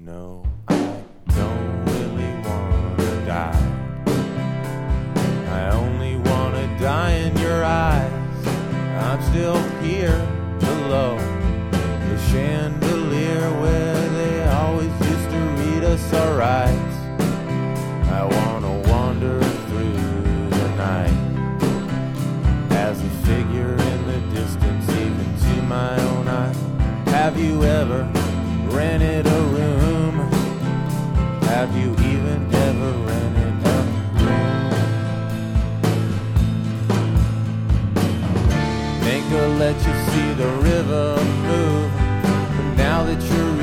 No, I don't really wanna die. I only wanna die in your eyes. I'm still here below the chandelier where they always used to read us our rights. I wanna wander through the night as a figure in the distance, even to my own eye. Have you ever rented a room? Have you even ever rented a room? Think I'll let you see the river move, but now that you're